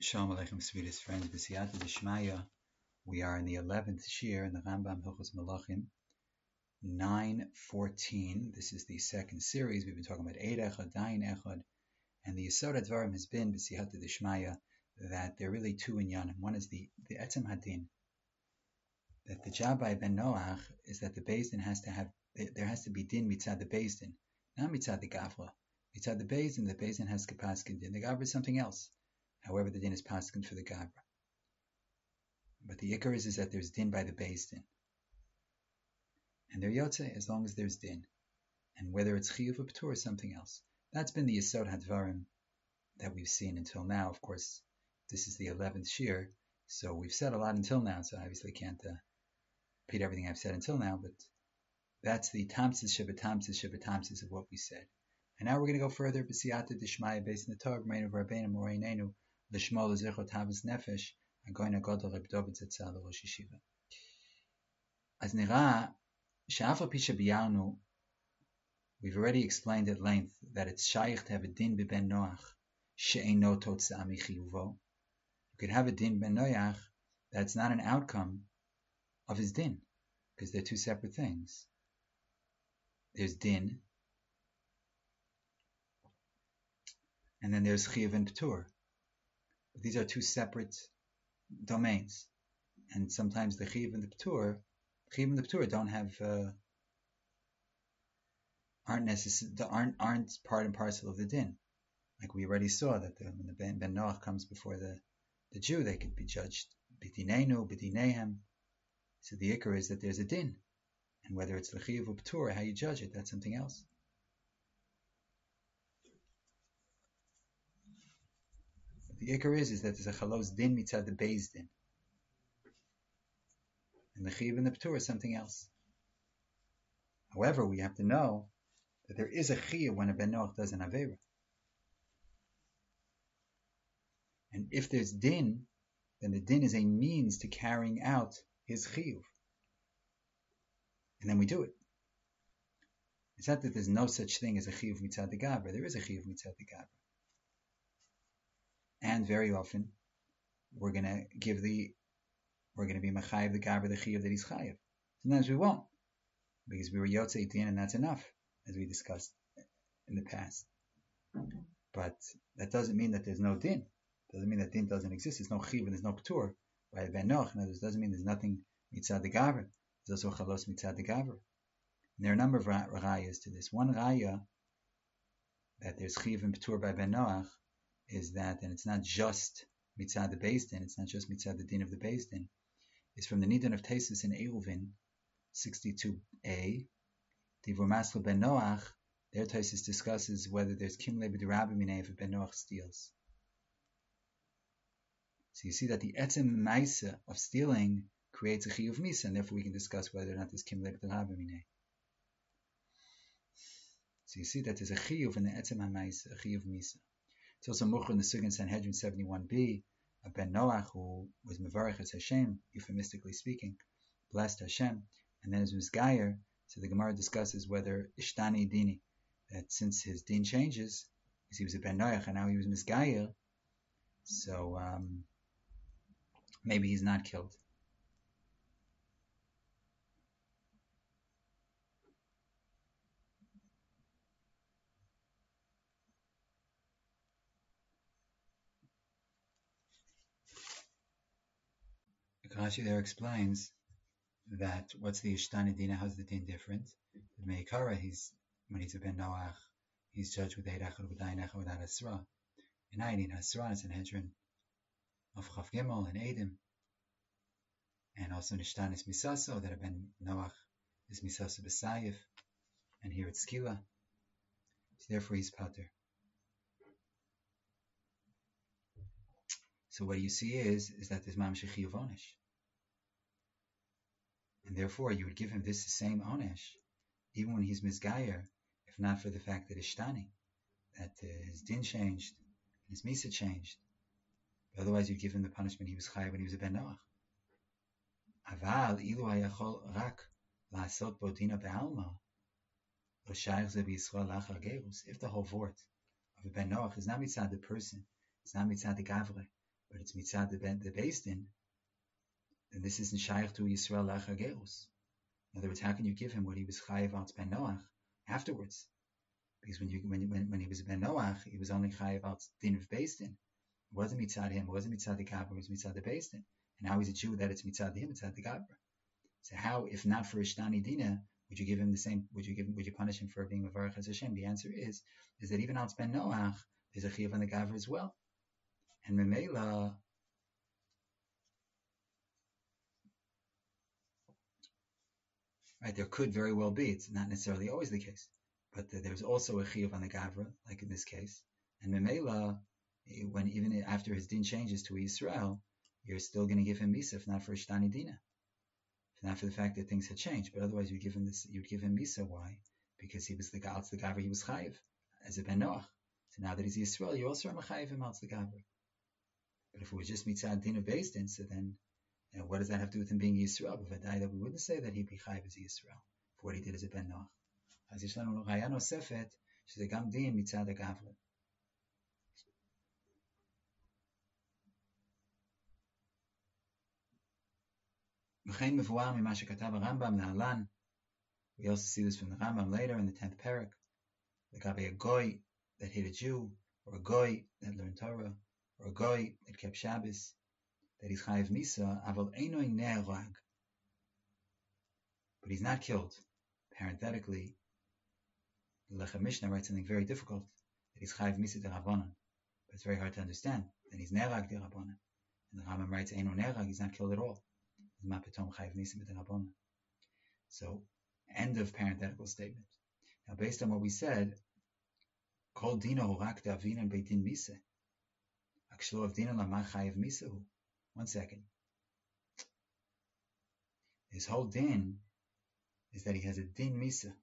Shalom Aleichem, sweetest friends. B'siyata d'shmaya. We are in the 11th shir in the Rambam Hilchos Melachim, 9:14. This is the second series. We've been talking about Eid Echad, Dayin Echad, and the Yesod HaDvarim has been b'siyata d'shmaya that there are really two inyanim. One is the Etzem Hadin, that the job by Ben Noach is that the Beis Din there has to be din mitzad the Beis Din, not mitzad the Gavra. Mitzad the Beis Din has kapaskin din. The Gavra is something else. However, the din is paskin for the Gavra. But the ikar is that there's din by the Beis Din. And they're yotze as long as there's din. And whether it's chiyuv or p'tur or something else. That's been the Yesod HaDvarim that we've seen until now. Of course, this is the 11th shir, so we've said a lot until now, so I obviously can't repeat everything I've said until now, but that's the tamsis of what we said. And now we're going to go further, b'siyata d'shmaya, based on the Torah, Meinu v'Rabbeinu Moreinenu, l'shmo l'zichot havas nefesh, agoyin hagadol Reb Dovid Zatzal Rosh Yeshiva. As nira, she'af al pi she'biyarnu, we've already explained at length that it's shaykh to have a din b'ben Noach, she'eino totzah michiyuvo. You could have a din ben Noach that's not an outcome of his din, because they're two separate things. There's din, and then there's chiyuv and p'tur. But these are two separate domains, and sometimes the chiyuv and the p'tur don't have aren't part and parcel of the din. Like we already saw that when the ben Noach comes before the Jew, they could be judged b'dineinu, b'dinehem. So the ikar is that there's a din, and whether it's the chiyuv or p'tur, how you judge it, that's something else. The ikar is that there's a chalos din mitzad the Beis Din, and the chiyuv and the p'tur is something else. However, we have to know that there is a chiyuv when a ben Noach does an avera, and if there's din, then the din is a means to carrying out his chiyuv, and then we do it. It's not that there's no such thing as a chiyuv mitzad the Gavra. There is a chiyuv mitzad the Gavra. And very often, we're going to be machayev the Gavra the chiyuv that he's chayev. Sometimes we won't, because we were yotzei din and that's enough, as we discussed in the past. But that doesn't mean that there's no din. It doesn't mean that din doesn't exist. There's no chiyuv and there's no p'tur by ben Noach. It doesn't mean there's nothing mitzad the Gavra. There's also chalos mitzad the Gavra. And there are a number of rayas to this. One raya that there's chiyuv and p'tur by ben Noach is that, and it's not just mitzad the Beis Din, it's not just mitzad the din of the Beis Din, is from the Nidon of Tesis in Eruvin 62a. Divur Maslo ben Noach, there Tesis discusses whether there's kimle b'dirabim minei if ben Noach steals. So you see that the etzem maisa of stealing creates a chiyuv misa, and therefore we can discuss whether or not there's kimle b'dirabim minei. So you see that there's a chiyuv in the etzem maisa, a chiyuv misa. It's also mucher in the Sugin Sanhedrin 71b, a ben Noach who was mevarech as Hashem, euphemistically speaking, blessed Hashem, and then as Mizgayer. So the Gemara discusses whether ishtani dini, that since his din changes, because he was a ben Noach and now he was Mizgayer, so maybe he's not killed. Rashi there explains that what's the Ishtani Dina, how's the din different? The Meikara, when he's a Ben Noach, he's judged with Eid Echad, with Dayin Echad, without Hasra. And Ayin Hasra is an Hedron of Chav Gimel and Eidim. And also Nishtan is Misaso, that a Ben Noach is Misaso B'Sayif, and here it's Skila. So therefore he's Pater. So what you see is that there's Mam Shechiyuv Onesh. And therefore, you would give him this same onesh, even when he's Mizgayer, if not for the fact that Ishtani, that his din changed, and his Misa changed. But otherwise, you'd give him the punishment he was chayav when he was a Ben Noach. Aval ilu hayachol rak la'asot bo dina be'alma, lo shayach ze b'Yisrael lachar gerus. If the whole vort of a Ben Noach is not mitzad the person, it's not mitzad the gavre, but it's mitzad the Beis Din, then this isn't shaykh to Yisrael lacha gerus. In other words, how can you give him what he was chayiv al ben Noach afterwards? Because when he was ben Noach, he was only chayiv al din of Beis Din. It wasn't mitzad him, it wasn't mitzad the gabra, it was mitzad the Beis Din. And now he's a Jew that it's mitzad him, mitzad the gabra. So how, if not for Ishtani Dina, would you give him the same? Would you punish him for being Mevarach as Hashem? The answer is that even al ben Noach, there's a chiyuv on the gavra as well. And Memela, right, there could very well be, it's not necessarily always the case, but there's also a chiyuv on the gavra, like in this case. And Memela, when even after his din changes to Yisrael, you're still going to give him misa, if not for Ishtani Dina. Not for the fact that things had changed, but otherwise you'd give him Misa. Why? Because he was the Gavra, he was Chayiv as a Ben Noach. So now that he's Yisrael, you also are Mechayiv him Alts the Gavra. But if it was just Mitzad Din of Beis Din, so then what does that have to do with him being Yisrael? But that we wouldn't say that he'd be Chayiv as a Yisrael for what he did as a Ben Noach. As Yishlanu Chaya Nosefet, she's a Gam Din Mitzad the Gavra. We also see this from the Rambam later in the 10th parak. Like a goy that hit a Jew, or a goy that learned Torah, or a goy that kept Shabbos, that he's chayiv misa, aval einoi ne'erag. But he's not killed. Parenthetically, the Lechem Mishnah writes something very difficult, that he's chayiv misa de Rabbanan. But it's very hard to understand. Then he's ne'erag de Rabbanan. And the Rambam writes, einoi ne'erag, he's not killed at all. So, end of parenthetical statement. Now, based on what we said, Kol dina horak davinan beitin mise. Akshlo of dina lama chayiv misahu. 1 second. His whole din is that he has a din misa.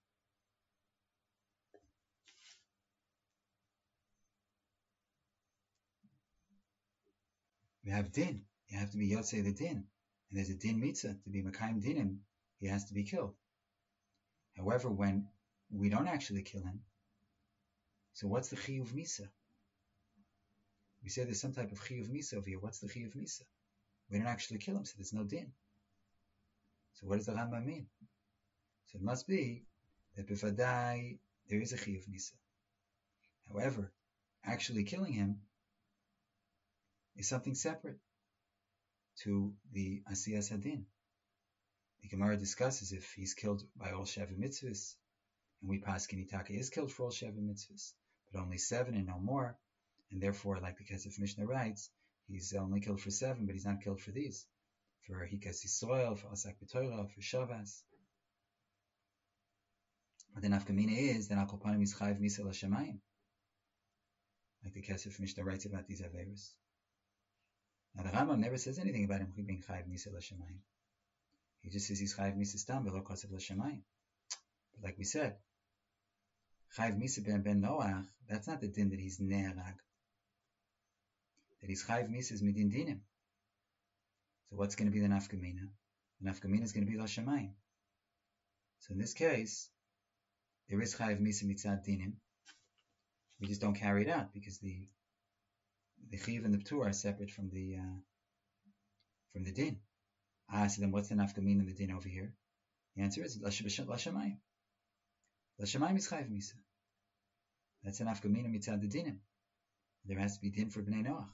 You have din. You have to be yotzei the din. And there's a din mitzvah, to be Makayim dinim, he has to be killed. However, when we don't actually kill him, so what's the chiyuv misa? We say there's some type of chiyuv misa over here. What's the chiyuv misa? We don't actually kill him, so there's no din. So what does the Rambam mean? So it must be that b'vadai there is a chiyuv misa. However, actually killing him is something separate to the Asiyas Hadin. The Gemara discusses if he's killed by all Sheva mitzvahs, and we paskin Itaka is killed for all Sheva mitzvahs, but only 7 and no more, and therefore, like the Kesef Mishnah writes, he's only killed for 7, but he's not killed for these, for Hikas Yisrael, for Asak B'Torah, for Shavas. But the nafkamina is that Al Kopanim is Chayiv Misa L'Shamayim, like the Kesef Mishnah writes about these Averis. Now the Rambam never says anything about him being Chayiv Misa L'Shamayim. He just says he's Chayiv Misa Stam V'lo Kosev L'Shamayim. But like we said, Chayiv Misa Ben Noach, that's not the din that he's Ne'erag. That he's Chayiv Misa is Midin Dinim. So what's going to be the nafkamina? The nafkamina is going to be L'Shamayim. So in this case, there is Chayiv Misa Mitzad Dinim. We just don't carry it out because the Chiv and the Ptur are separate from the din. So then what's the nafkamina in the din over here? The answer is L'Shamayim. L'Shamayim is Chayiv Misa. That's a nafkamina mitzad the dinim. There has to be din for Bnei Noach.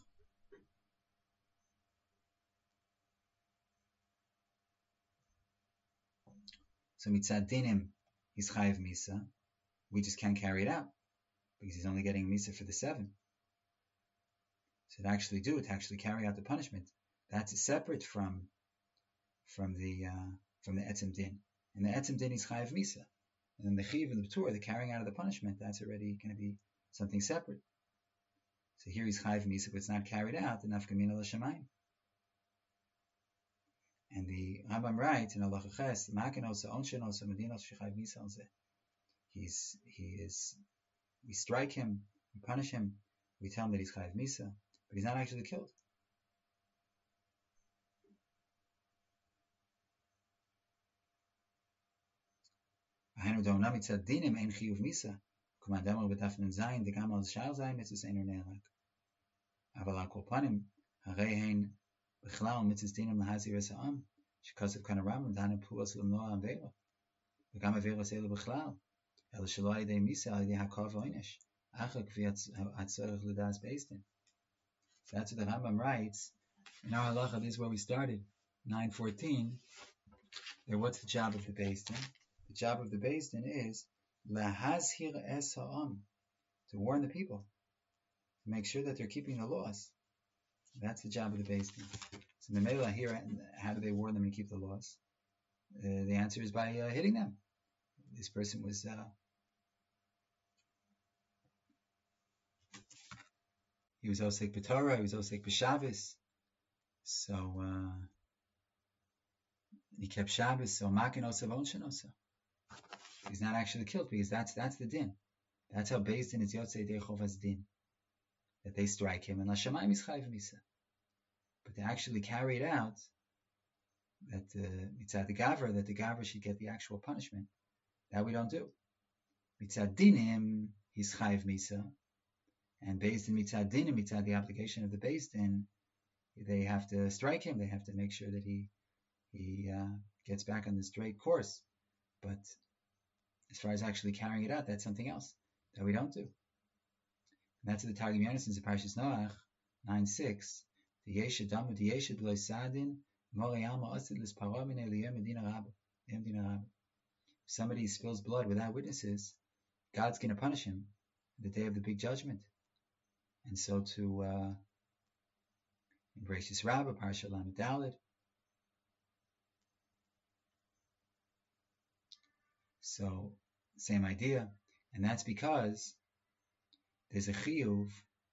So mitzad dinim is Chayiv Misa. We just can't carry it out because he's only getting Misa for the 7. So to actually carry out the punishment, that's separate from the etzem din. And the etzem din is chayiv misa. And then the chiv and the ptur, the carrying out of the punishment, that's already going to be something separate. So here he's chayiv misa, but it's not carried out, the nafkamina l'shamayim. And the Rambam writes in Allah Ches, Makanosa onshenosa medinos shechayiv misa al zeh. We strike him, we punish him, we tell him that he's chayiv misa, but he's not actually killed. Ahenu da'onam mitzad dinim ein chiyuv misa. Kumandamar b'daf nun zayin de'gam al shal zayin mitzvus ein ne'erag. Aval al kol panim Harein Bichlal mitzvahs dinam lahazir es ha'am. Shekasav kana Rambam danim puas l'noa am vela. V'gam avela seila bichlal. El shalai de misa al yedei hakav oinish. Achak v'yatzorach l'das beis din. So that's what the Rambam writes. In our halacha, this is where we started. 9:14. There, what's the job of the beis din? The job of the beis din is lahazhir es ha'am, to warn the people, to make sure that they're keeping the laws. That's the job of the beis din. So the Mela here, how do they warn them to keep the laws? The answer is by hitting them. This person was he was osek b'Torah, he was osek b'Shabbos, so he kept Shabbos. So makin osav onshen osa. He's not actually killed because that's the din. That's how beis din is yotzei dei chovas din, that they strike him and lashamayim is chayv misa. But to actually carry it out, that mitzad the gavra, that the gavra should get the actual punishment, that we don't do. Mitzad dinim, he's chayv misa, and beis din mitzad dinim, mitzad the obligation of the beis din, they have to strike him. They have to make sure that he gets back on the straight course. But as far as actually carrying it out, that's something else that we don't do. And that's what the Targum Yonasan in Parshas Noach 9:6. If somebody spills blood without witnesses, God's going to punish him the day of the big judgment. And so to embrace this Rabbah, Parsha Lamed Daled. So, same idea. And that's because there's a chiyuv.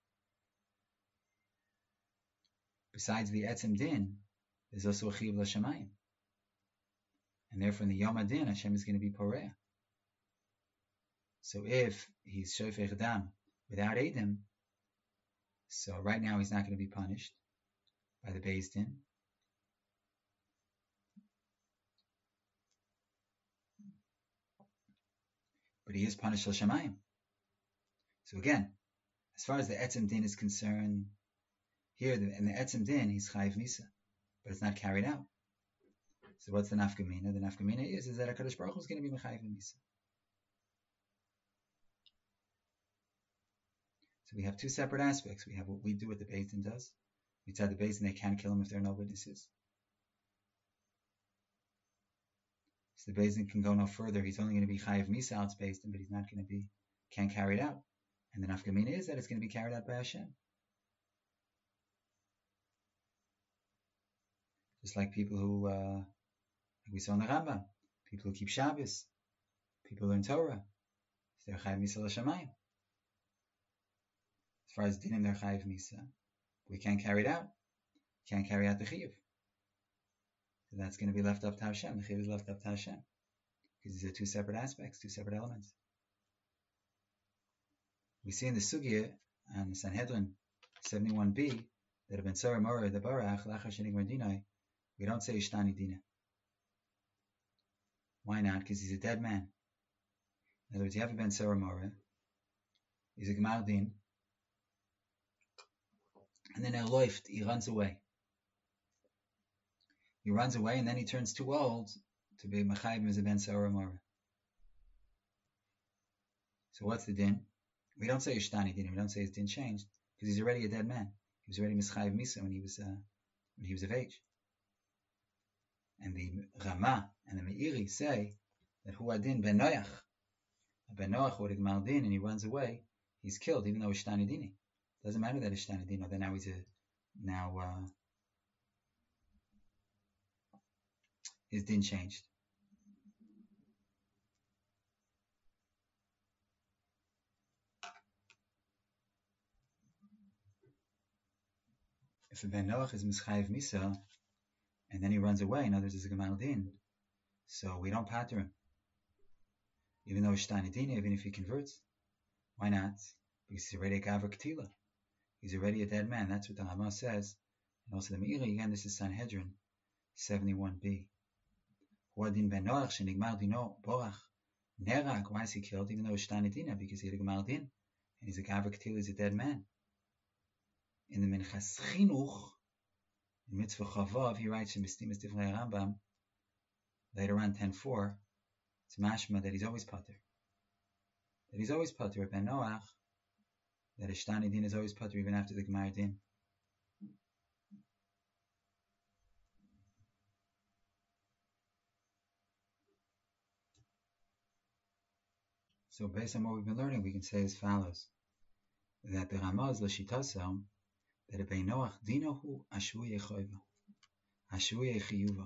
Besides the etzem din, there's also a chiyuv l'shamayim. And therefore in the Yom HaDin, Hashem is going to be poreah. So if he's shofech dam without edim, so right now he's not going to be punished by the beis din. But he is punished l'shamayim. So again, as far as the etzem din is concerned, here in the etzem din he's chayv misa, but it's not carried out. So what's the nafkamina? The nafkamina is that HaKadosh Baruch Hu is going to be mechayv misa. So we have two separate aspects. We have what we do, what the beis din does. Mitzad the beis din, they can't kill him if there are no witnesses. So the beis din can go no further. He's only going to be chayiv misa al beis din, but he's not going to be, can't carry it out. And the nafkamina is that it's going to be carried out by Hashem. Just like people who, like we saw in the Rambam, people who keep Shabbos, people who learn Torah, they're chayiv misa l'shamayim. As far as dinim, they're chayiv misa. We can't carry it out. Can't carry out the chiyuv. So that's going to be left up to Hashem. The chiyuv is left up to Hashem. Because these are two separate aspects, two separate elements. We see in the Sugya on Sanhedrin 71b that a ben Sarah Mora the Barach Lachar Shenigmar Dinai, we don't say Ishtani Dina. Why not? Because he's a dead man. In other words, you have a ben Sarah Mora, he's a Gemar Din, and then Eloift, he runs away. He runs away and then he turns too old to be Mechayim as a ben Sarah Mora. So what's the din? We don't say Ishtani Din, we don't say his din changed, because he's already a dead man. He was already Mischayiv Misa when he was of age. And the Rama and the Meiri say that Hu Adin ben Noach, ben Noach would Gemar Din, and he runs away, he's killed, even though Ishtani Dini. Doesn't matter that Ishtani Dini, then now his din changed. If a ben Noach is Mischayiv Misa, and then he runs away, in other words, it's a Gemar Din, so we don't pater him. Even though Ishtani Dini, even if he converts. Why not? Because he's already a Gavra Ketila. He's already a dead man. That's what the Rama says. And also the Meiri, again, this is Sanhedrin 71b. Huadin ben Noach shenigmar dino borach nerag. Why is he killed? Even though Ishtani Dina, because he had a Gemar Din, and he's a Gavra Ketila, he's a dead man. In the Minchas Chinuch, In Mitzvah Chavav, he writes in B'stimas Divrei Rambam, later on 10.4, it's mashma that he's always pater. That he's always pater. Ben Noach, that a Shtani din is always pater even after the Gemara din. So based on what we've been learning, we can say as follows, that the Ramaz l'shitaso, that a Ben Noach dinohu ashvuye choiva, ashvuye chiyuva.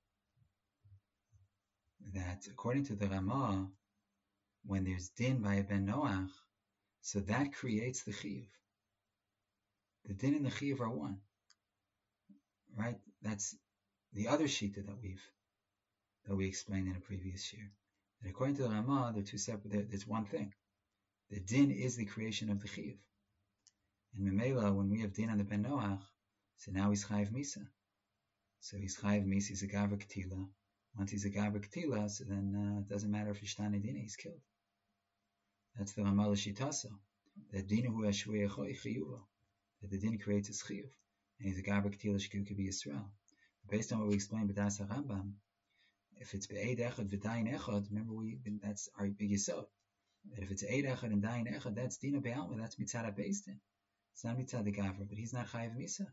That according to the Ramah, when there's din by a Ben Noach, so that creates the chiyuv. The din and the chiyuv are one, right? That's the other shita that we explained in a previous year. That according to the Ramah, they're two separate. There's one thing. The din is the creation of the chiyuv. And Memela, when we have din on the Ben Noach, so now he's chayiv misa. So he's chayiv misa. He's a gaver ketila. Once he's a gaver ketila, so then it doesn't matter if he's shtani din, he's killed. That's the Ramah l'shitaso. That dinu hu ashvei chiyuva. That the din creates his chiyuv, and he's a gaver ketila shkiv could be Yisrael. Based on what we explained with Das HaRambam, if it's be'ed echad v'dayin echad, remember that's our big yisod. That if it's eid echad and dayin echad, that's dina be'alma, that's mitzad ha-beis din. It's not mitzad the gaver, but he's not chayiv misa,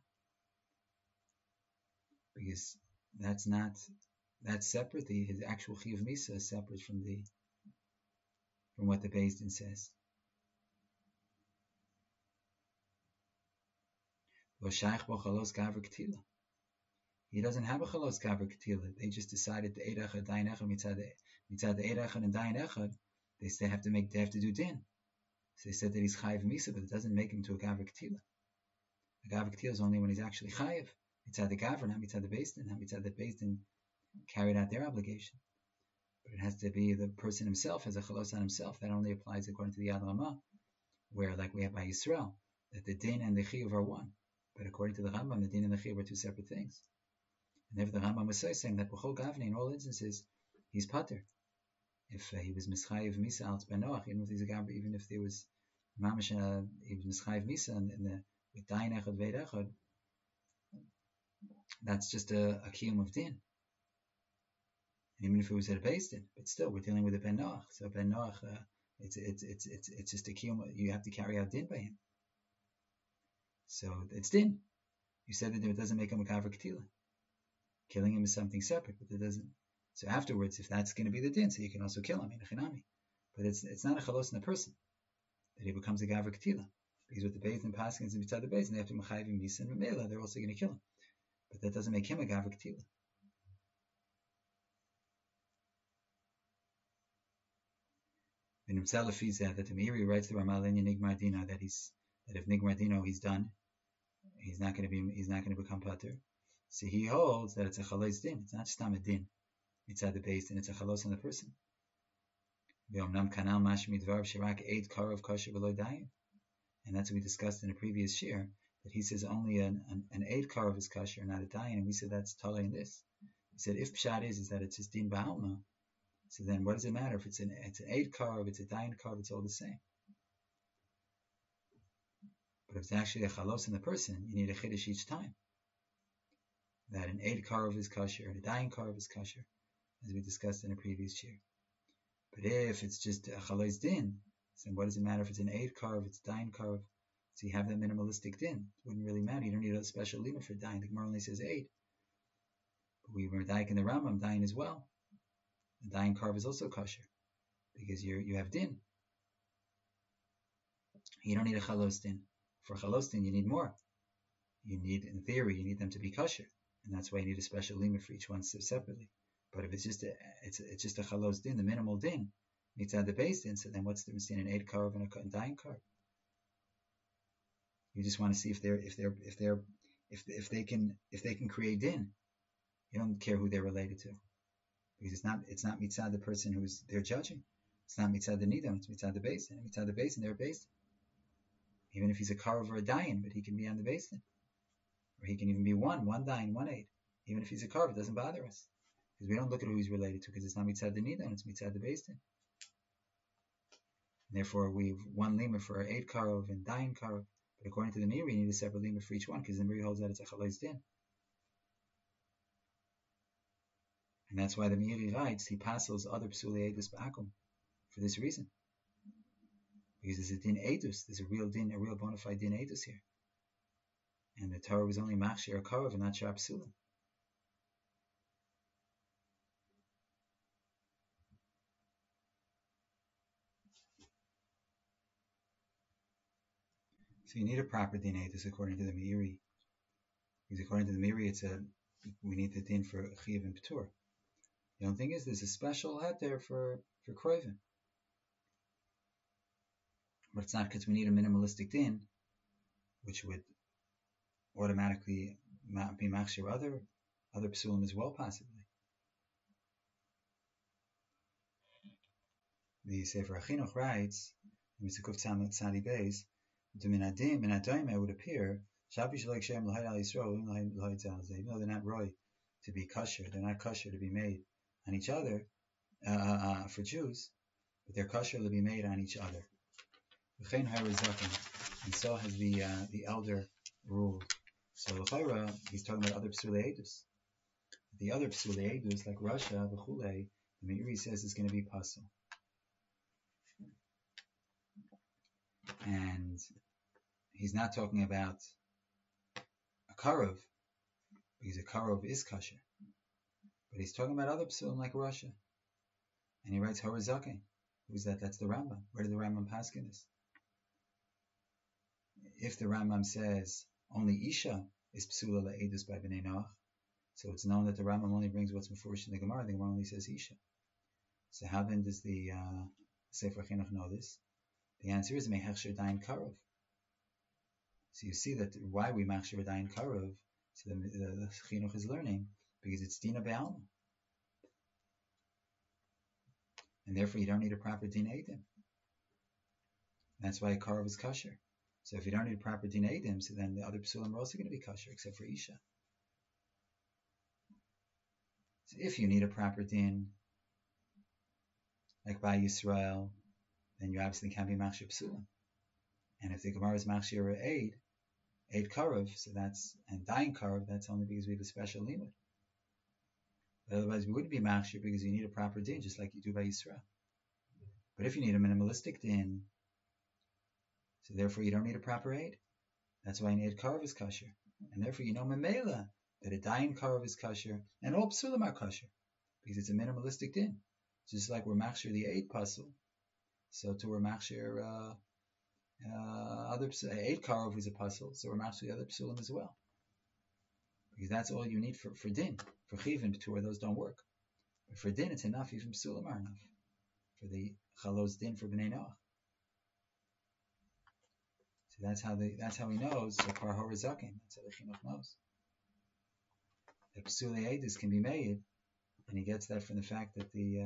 because that's separate. His actual chayiv misa is separate from what the beis din says. Lo shaykh bo chalos gaver ketila. He doesn't have a chalos gaver ketila. They just decided the eid echad, dayin echad, mitzad the eid echad and dayin echad. They have to do din. So they said that he's chayiv misa, but it doesn't make him to a gaver ketila. A gaver ketila is only when he's actually chayiv. Mitzad the gaver, not mitzad the beis din. Not mitzad the beis din carried out their obligation. But it has to be the person himself has a chalos on himself. That only applies according to the Yad Ramah, where like we have by Yisrael, that the din and the chiyuv are one. But according to the Rambam, the din and the chiyuv are two separate things. And therefore the Rambam was saying that b'chol gavni, in all instances, he's pater. If he was mischayiv misa al Ben Noach, even if he's a gaver, even if there was mamash, he was mischayiv misa with dayin echad ve'ed echad, that's just a kiyum of din. Even if it was at a beis din, but still we're dealing with a Ben Noach. So Ben Noach, it's just a kiyum. You have to carry out din by him. So it's din. You said that it doesn't make him a gaver ketila. Killing him is something separate, but it doesn't. So afterwards, if that's going to be the din, so you can also kill him in a chinami. But it's not a chalos in the person that he becomes a gaver ketila, because with the beis din paskins and mitzad the beis din, they have to mechayiv misa and memela, they're also going to kill him. But that doesn't make him a gaver ketila. In Mtzalafiza, that the Meiri writes to Ramal in Nigmar Dina that if Nigmar Dino he's done, he's not going to become pater. So he holds that it's a chalos din. It's not stam a din. It's at the beis din. It's a chalos on the person. And that's what we discussed in a previous shir, that he says only an 8 karav is kosher, not a dayin, and we said that's totally in this. He said if pshat is that it's just din ba'alma, so then what does it matter if it's an 8 karav, it's a dayin karav, it's all the same. But if it's actually a chalos in the person, you need a chiddush each time. That an 8 karav is kosher and a dayin karav is kosher, as we discussed in a previous year. But if it's just a chalos din, then what does it matter if it's an 8 karav, it's dayin karav? So you have that minimalistic din. It wouldn't really matter. You don't need a special lima for dayin. The Gemara only says 8. But we were dayin in the Rambam, dayin as well. The dayin karav is also kosher, because you have din. You don't need a chalos din. For chalos din, you need more. You need, in theory, you need them to be kosher, and that's why you need a special lima for each one separately. But if it's just a chalos din, the minimal din, mitzad the beis din, so then what's the difference between an 8 karav and a dayin karav? You just want to see if they can create din. You don't care who they're related to, because it's not mitzad the person who's they're judging. It's not mitzad the nidam. It's mitzad the beis din. Mitzad the beis din, they're beis din. Even if he's a karav or a dayin, but he can be on the beis din, or he can even be one dayin, 1 8. Even if he's a karav, it doesn't bother us, because we don't look at who he's related to, because it's not mitzad the nidam, it's mitzad the beis din. Therefore, we've one lima for 8 karav and dayin karav. But according to the Meiri, you need a separate lima for each one, because the Meiri holds that it's a chalos din. And that's why the Meiri writes, he passes other Psulei Edus Ba'akum for this reason. Because there's a din Edus, there's a real din, a real bona fide din Edus here. And the Torah was only Machshir or Karav and not Shar Psulim. So you need a proper din Edus according to the Meiri. Because according to the Meiri, we need the din for Chiyav and P'tur. The only thing is, there's a special head there for Kroivim. But it's not because we need a minimalistic din, which would automatically be machshir other psulim as well, possibly. The Sefer HaChinuch writes, in Mitzvah Tzadi Beis, the minadim it would appear, even though they're not roy to be kosher, they're not kosher to be made on each other for Jews, but they're kosher to be made on each other. And so has the elder ruled. So l'chayra, he's talking about other psulei edus. The other psulei edus, like Russia, the Meiri says is going to be pasul. And he's not talking about a karov, because a karov is kosher. But he's talking about other psulim like Russia. And he writes Horazake. Who's that? That's the Rambam. Where did the Rambam paskin this? If the Rambam says only Isha is psula la'edus by Bnei Noach, so it's known that the Rambam only brings what's mefurish in the Gemara only says Isha. So how then does the Sefer Chinuch know this? The answer is mehechsher dayin karov. So you see that why we machsher dayin karov. So the Chinuch is learning because it's dina be'alma, and therefore you don't need a proper din edim. That's why a karov is kosher. So if you don't need a proper din edim, so then the other psulim are also going to be kosher except for Isha. So if you need a proper din, like by Yisrael, then you obviously can't be machshir psulim. And if the Gemara is machshir eid karov, so that's, and dying karov, that's only because we have a special limud. But otherwise we wouldn't be machshir because you need a proper din, just like you do by Yisrael. But if you need a minimalistic din, so therefore you don't need a proper aid. That's why an aid karov is kosher. And therefore you know memela that a dying karov is kosher, and all psulim are kosher, because it's a minimalistic din. Just like we're machshir the aid pasul, so to we're machshir other aid karov is a pasul, so we're machshir the other psulim as well. Because that's all you need for din. For chiv and p'tur, those don't work. But for din, it's enough. Even psulim are enough for the chalos din for bnei Noach. So that's how he knows. So par horizakin, that's how the chinuch knows that psulei edus can be made, and he gets that from the fact that the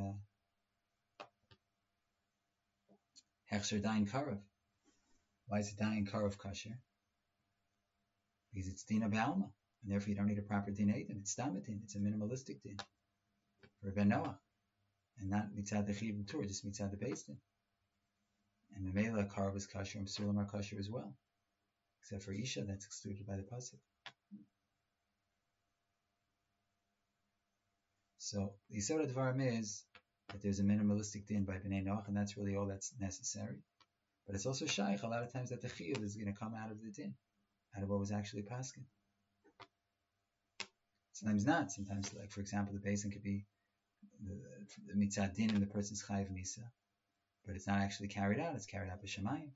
hechsher dayin karov. Why is it dayin karov kosher? Because it's dina b'alma, and therefore you don't need a proper din edim. It's stamatin. It's a minimalistic din for ben Noach, and not mitzad the chiv p'tur, just mitzad the beis din. And the Mela karov is kosher, and psulim are kosher as well, except for Isha, that's excluded by the pasuk. So the Yisod Dvarim is that there's a minimalistic din by Bnei Noach, and that's really all that's necessary. But it's also shaykh a lot of times that the chiyuv is going to come out of the din, out of what was actually paskin. Sometimes not. Sometimes, like for example, the basin could be the mitzad din and the person's chayiv misa, but it's not actually carried out. It's carried out by Shemayim.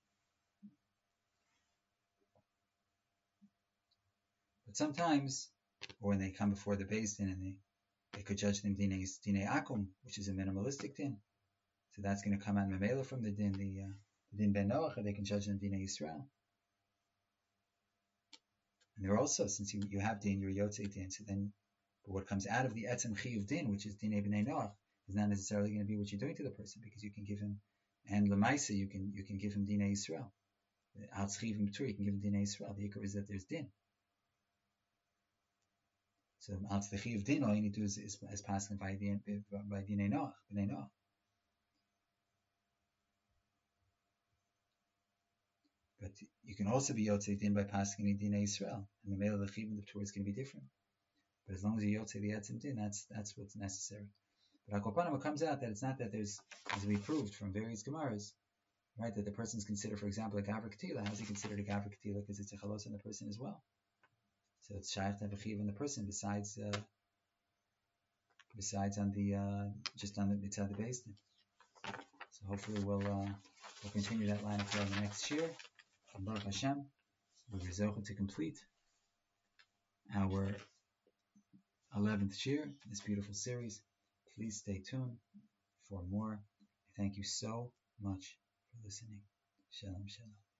But sometimes, or when they come before the beis din and they could judge them dinei akum, which is a minimalistic din. So that's going to come out memela from the din, the din ben Noach, or they can judge them dinei Yisrael. And they're also, since you have din, you're yotzei din, so then, but what comes out of the etzem chiyuv din, which is dinei b'nei Noach, is not necessarily going to be what you're doing to the person, because you can give him, and lemaisa, you can give him dinei Yisrael. Al tzchivim b'tur, you can give him dinei Yisrael. The ikar is that there's din. So al tzchiv din, all you need to do is passing by dinei Noach, b'nei Noach. But you can also be yotzei din by passing in dinei Yisrael, and the male of the chiv and the b'tur is going to be different. But as long as you yotze the etzim din, that's what's necessary. But Akopanim, it comes out that it's not that there's, as we proved from various Gemaras, right, that the person's considered, for example, a Gavra Ketila. How is he considered a Gavra Ketila? Because it's a chalos in the person as well. So it's shaykh to have a chiv in the person besides on the just on the mitzvah the base. So hopefully we'll continue that line of thought in the next year. And Baruch Hashem, we're zocheh to complete our 11th year, this beautiful series. Please stay tuned for more. Thank you so much for listening. Shalom, shalom.